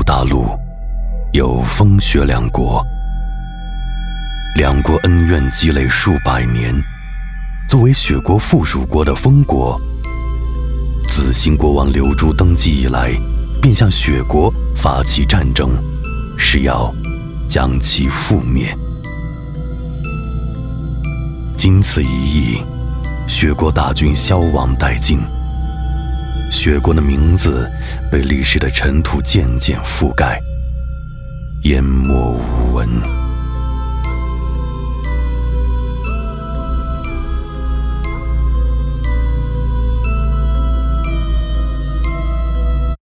部大陆有风雪两国，两国恩怨积累数百年。作为雪国附属国的封国，自新国王刘珠登基以来，便向雪国发起战争，是要将其覆灭。经此一役，雪国大军消亡殆尽，雪国的名字被历史的尘土渐渐覆盖，淹没无闻。